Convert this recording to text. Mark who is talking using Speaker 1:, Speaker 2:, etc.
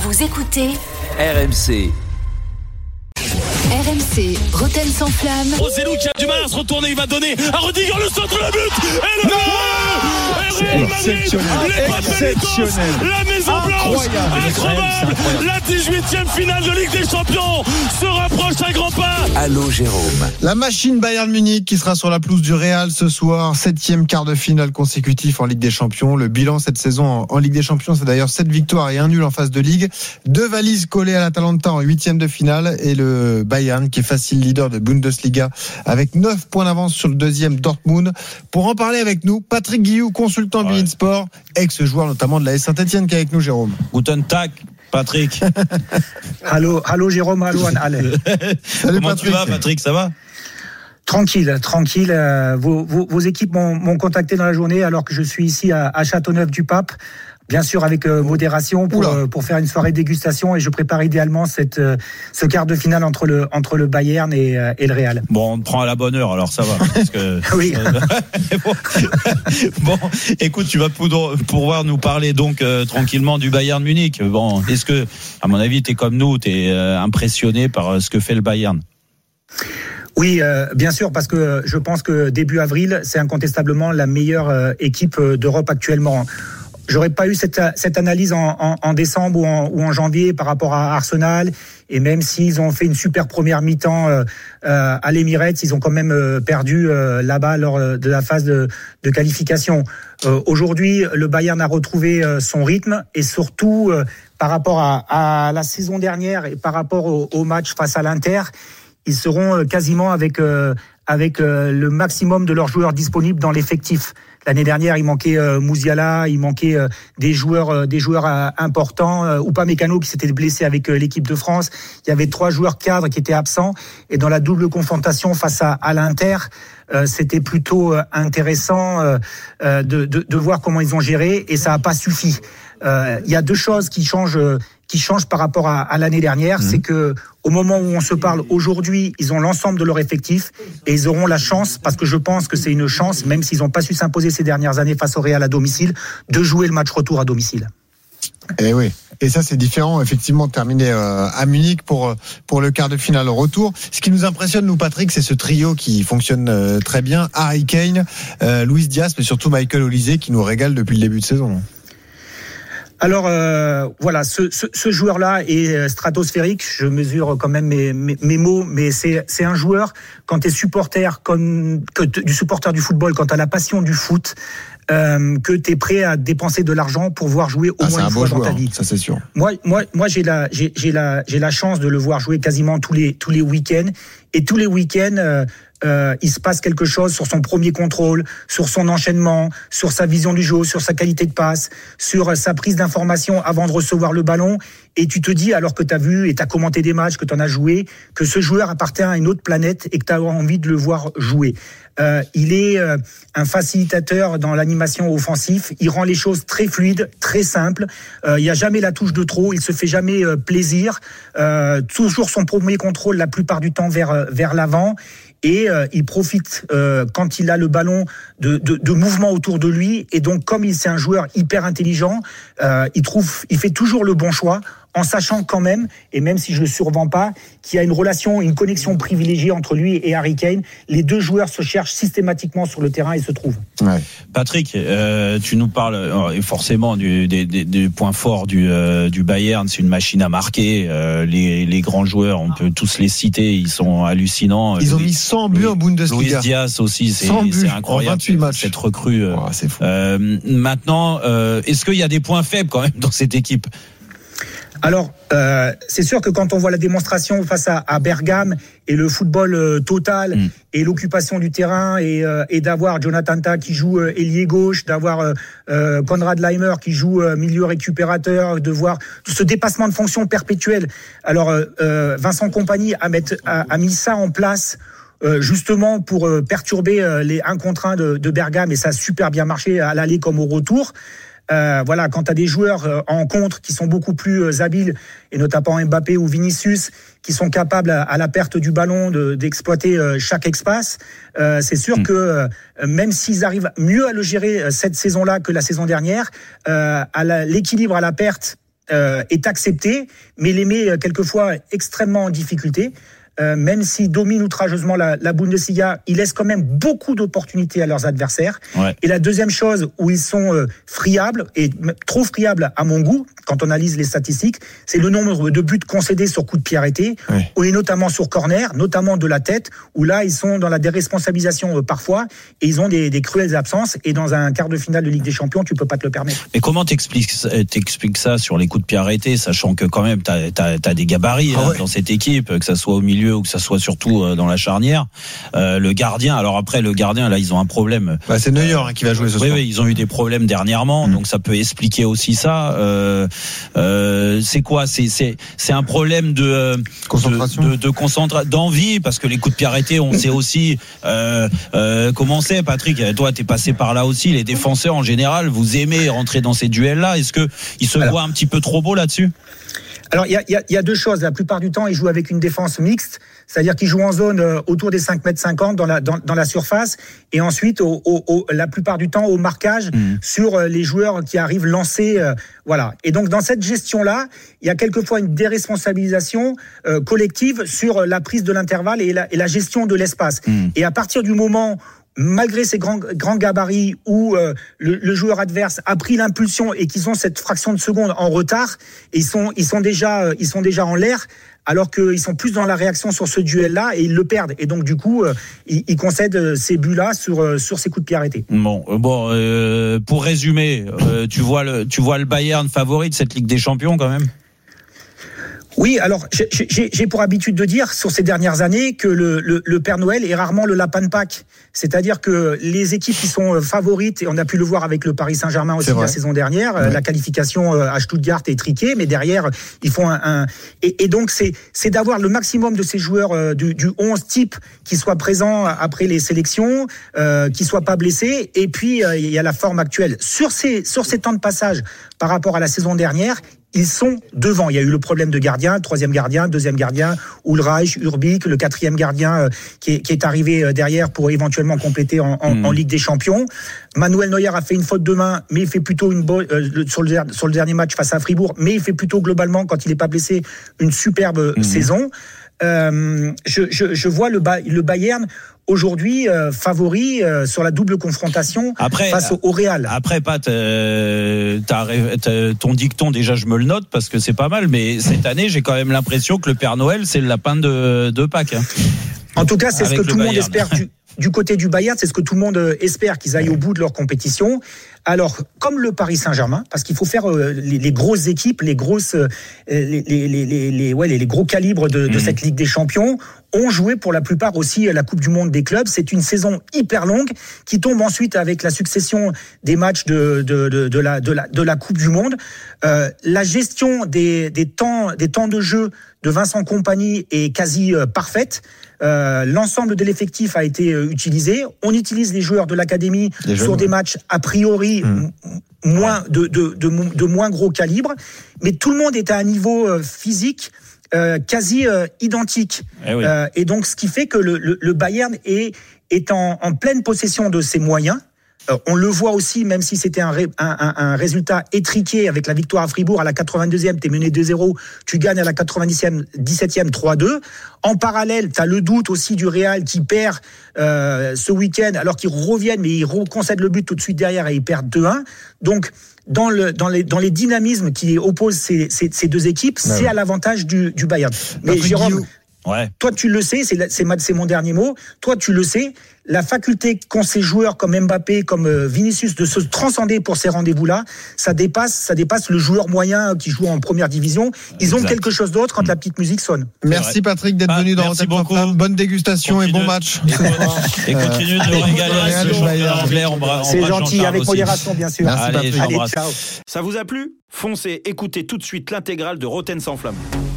Speaker 1: Vous écoutez
Speaker 2: RMC.
Speaker 1: RMC, Rotten sans flamme.
Speaker 3: Rossellou qui a du mal à se retourner, il va donner à Rudiger le centre, le but et le but.
Speaker 4: Exceptionnel.
Speaker 3: La Maison Blanche, incroyable. La 18e finale de Ligue des Champions se rapproche à grands pas.
Speaker 2: Allô Jérôme.
Speaker 4: La machine Bayern Munich qui sera sur la pelouse du Real ce soir, 7e quart de finale consécutif en Ligue des Champions. Le bilan cette saison en Ligue des Champions, c'est d'ailleurs 7 victoires et 1 nul en phase de Ligue. 2 valises collées à l'Atalanta en 8e de finale et le Bayern qui est facile leader de Bundesliga avec 9 points d'avance sur le deuxième Dortmund. Pour en parler avec nous, Patrick Guillou, consultant beIN Sport, ex-joueur notamment de la S Saint-Etienne qui est avec nous, Jérôme.
Speaker 5: Guten Tag, Patrick.
Speaker 6: Allô Jérôme, allô Anne.
Speaker 4: Salut
Speaker 5: Comment
Speaker 4: Patrick.
Speaker 5: tu vas, Patrick, ça va?
Speaker 6: Tranquille. Vos équipes m'ont contacté dans la journée alors que je suis ici à Châteauneuf-du-Pape. Bien sûr, avec modération pour faire une soirée dégustation, et je prépare idéalement ce quart de finale entre le Bayern et le Real.
Speaker 5: Bon, on te prend à la bonne heure, alors ça va. Parce que,
Speaker 6: oui.
Speaker 5: Bon, écoute, tu vas pouvoir nous parler donc tranquillement du Bayern Munich. Bon, est-ce que, à mon avis, t'es comme nous, t'es impressionné par ce que fait le Bayern?
Speaker 6: Oui, bien sûr, parce que je pense que début avril, c'est incontestablement la meilleure équipe d'Europe actuellement. J'aurais pas eu cette analyse en décembre ou en janvier par rapport à Arsenal, et même s'ils ont fait une super première mi-temps à l'Emirates, ils ont quand même perdu là-bas lors de la phase de qualification. Aujourd'hui, le Bayern a retrouvé son rythme, et surtout par rapport à la saison dernière et par rapport au match face à l'Inter, ils seront quasiment avec le maximum de leurs joueurs disponibles dans l'effectif. L'année dernière, il manquait Musiala, il manquait des joueurs importants. Upamecano qui s'était blessé avec l'équipe de France. Il y avait 3 joueurs cadres qui étaient absents. Et dans la double confrontation face à l'Inter, c'était plutôt intéressant de voir comment ils ont géré. Et ça n'a pas suffi. Il y a 2 choses qui changent par rapport à l'année dernière. C'est que au moment où on se parle aujourd'hui, ils ont l'ensemble de leur effectif, et ils auront la chance, parce que je pense que c'est une chance, même s'ils n'ont pas su s'imposer ces dernières années face au Real à domicile, de jouer le match retour à domicile.
Speaker 4: Et oui. Et ça, c'est différent, effectivement, de terminer à Munich pour le quart de finale retour. Ce qui nous impressionne, nous, Patrick, c'est ce trio qui fonctionne très bien. Harry Kane, Luis Diaz, mais surtout Michael Olise, qui nous régale depuis le début de saison.
Speaker 6: Alors voilà, ce joueur-là est stratosphérique. Je mesure quand même mes mots, mais c'est un joueur, quand t'es supporter du supporter du football, quand t'as la passion du foot, que t'es prêt à dépenser de l'argent pour voir jouer au moins une fois dans ta vie.
Speaker 4: Ça c'est sûr.
Speaker 6: Moi j'ai la chance de le voir jouer quasiment tous les week-ends, et tous les week-ends il se passe quelque chose sur son premier contrôle, sur son enchaînement, sur sa vision du jeu, sur sa qualité de passe, sur sa prise d'information avant de recevoir le ballon. Et tu te dis, alors que tu as vu et tu as commenté des matchs, que tu en as joué, que ce joueur appartient à une autre planète et que tu as envie de le voir jouer. Il est un facilitateur dans l'animation offensive. Il rend les choses très fluides, très simples. Il n'y a jamais la touche de trop. Il se fait jamais plaisir. Toujours son premier contrôle, la plupart du temps vers l'avant. Et il profite quand il a le ballon de mouvements autour de lui. Et donc, comme c'est un joueur hyper intelligent, il fait toujours le bon choix, en sachant quand même, et même si je le survends pas, qu'il y a une connexion privilégiée entre lui et Harry Kane. Les 2 joueurs se cherchent systématiquement sur le terrain et se trouvent.
Speaker 5: Ouais. Patrick, tu nous parles forcément des points forts du Bayern. C'est une machine à marquer. Les grands joueurs, on peut tous les citer, ils sont hallucinants.
Speaker 4: Ils ont mis 100 buts en Bundesliga.
Speaker 5: Luis Diaz aussi, c'est incroyable cette recrue.
Speaker 4: C'est fou.
Speaker 5: Maintenant, est-ce qu'il y a des points faibles quand même dans cette équipe?
Speaker 6: Alors, c'est sûr que quand on voit la démonstration face à Bergame et le football total et l'occupation du terrain et d'avoir Jonathan Tah qui joue ailier gauche, d'avoir Konrad Laimer qui joue milieu récupérateur, de voir ce dépassement de fonction perpétuel. Alors, Vincent Kompany a mis ça en place justement pour perturber les 1 contre 1 de Bergame, et ça a super bien marché à l'aller comme au retour. Voilà, quand tu as des joueurs en contre qui sont beaucoup plus habiles, et notamment Mbappé ou Vinicius, qui sont capables à la perte du ballon d'exploiter chaque espace, c'est sûr que même s'ils arrivent mieux à le gérer cette saison-là que la saison dernière, l'équilibre à la perte est accepté, mais les met quelquefois extrêmement en difficulté. Même s'ils dominent outrageusement la Bundesliga, ils laissent quand même beaucoup d'opportunités à leurs adversaires. Ouais. Et la deuxième chose où ils sont friables, et trop friables à mon goût, quand on analyse les statistiques, c'est le nombre de buts concédés sur coup de pied arrêté, et notamment sur corner, notamment de la tête, où là, ils sont dans la déresponsabilisation parfois, et ils ont des cruelles absences, et dans un quart de finale de Ligue des Champions, tu peux pas te le permettre.
Speaker 5: Mais comment t'expliques ça sur les coups de pied arrêtés, sachant que quand même, t'as des gabarits dans cette équipe, que ça soit au milieu ou que ça soit surtout dans la charnière. Le gardien, alors après le gardien, là ils ont un problème.
Speaker 4: C'est Neuer qui va jouer ce soir.
Speaker 5: Oui, ils ont eu des problèmes dernièrement, donc ça peut expliquer aussi ça. C'est quoi ? C'est un problème de
Speaker 4: concentration,
Speaker 5: d'envie, parce que les coups de pied arrêtés, on sait aussi comment c'est. Patrick, toi t'es passé par là aussi. Les défenseurs en général, vous aimez rentrer dans ces duels-là. Est-ce que ils se voient un petit peu trop beaux là-dessus ?
Speaker 6: Alors, il y a deux choses. La plupart du temps, ils jouent avec une défense mixte, c'est-à-dire qu'ils jouent en zone autour des 5,50 m dans la surface, et ensuite, la plupart du temps, au marquage sur les joueurs qui arrivent lancés. Voilà. Et donc, dans cette gestion-là, il y a quelquefois une déresponsabilisation collective sur la prise de l'intervalle et la gestion de l'espace. Et à partir du moment malgré ces grands gabarits où le joueur adverse a pris l'impulsion et qu'ils ont cette fraction de seconde en retard, et ils sont déjà en l'air, alors qu'ils sont plus dans la réaction sur ce duel-là, et ils le perdent. Et donc du coup, ils concèdent ces buts-là sur ces coups de pied arrêtés.
Speaker 5: Bon, pour résumer, tu vois le Bayern favori de cette Ligue des Champions quand même ?
Speaker 6: Oui, alors j'ai pour habitude de dire sur ces dernières années que le Père Noël est rarement le lapin de Pâques. C'est-à-dire que les équipes qui sont favorites, et on a pu le voir avec le Paris Saint-Germain aussi la saison dernière, la qualification à Stuttgart est triquée, mais derrière ils font et donc c'est d'avoir le maximum de ces joueurs du 11 type qui soient présents après les sélections, qui soient pas blessés, et puis il y a la forme actuelle sur ces temps de passage par rapport à la saison dernière. Ils sont devant. Il y a eu le problème de gardien, troisième gardien, deuxième gardien, Ulreich, Urbik, le quatrième gardien qui est arrivé derrière pour éventuellement compléter en Ligue des Champions. Manuel Neuer a fait une faute de main, mais il fait plutôt sur le dernier match face à Fribourg, mais il fait plutôt globalement, quand il n'est pas blessé, une superbe saison. Je vois le Bayern aujourd'hui favori sur la double confrontation face au Real.
Speaker 5: Après, Pat, ton dicton, déjà je me le note parce que c'est pas mal, mais cette année j'ai quand même l'impression que le Père Noël c'est le lapin de Pâques.
Speaker 6: En tout cas, c'est ce que tout le monde espère du côté du Bayern, c'est ce que tout le monde espère, qu'ils aillent au bout de leur compétition. Alors, comme le Paris Saint-Germain, parce qu'il faut faire les grosses équipes, les gros calibres de cette Ligue des Champions, ont joué pour la plupart aussi la Coupe du Monde des clubs. C'est une saison hyper longue qui tombe ensuite avec la succession des matchs de la Coupe du Monde. La gestion des temps de jeu de Vincent Kompany est quasi parfaite. L'ensemble de l'effectif a été utilisé. On utilise les joueurs de l'académie sur des matchs a priori moins de moins gros calibre, mais tout le monde est à un niveau physique quasi identique. Et donc ce qui fait que le Bayern est en pleine possession de ses moyens. On le voit aussi, même si c'était un résultat étriqué avec la victoire à Fribourg à la 82e, t'es mené 2-0, tu gagnes à la 97e 3-2. En parallèle, t'as le doute aussi du Real qui perd ce week-end, alors qu'ils reviennent, mais ils concèdent le but tout de suite derrière et ils perdent 2-1. Donc, dans les dynamismes qui opposent ces deux équipes, c'est à l'avantage du Bayern. Mais Jérôme, toi tu le sais, c'est mon dernier mot, toi tu le sais, la faculté qu'ont ces joueurs comme Mbappé, comme Vinicius de se transcender pour ces rendez-vous-là, ça dépasse le joueur moyen qui joue en première division. Ils ont quelque chose d'autre quand la petite musique sonne.
Speaker 4: Merci Patrick d'être venu dans Rotten sans Flamme. Bonne dégustation et bon match.
Speaker 5: Et continue de régaler anglais.
Speaker 6: C'est gentil, avec modération bien sûr.
Speaker 4: Merci Patrick.
Speaker 6: Allez, ciao.
Speaker 7: Ça vous a plu ? Foncez, écoutez tout de suite l'intégrale de Rotten sans Flamme.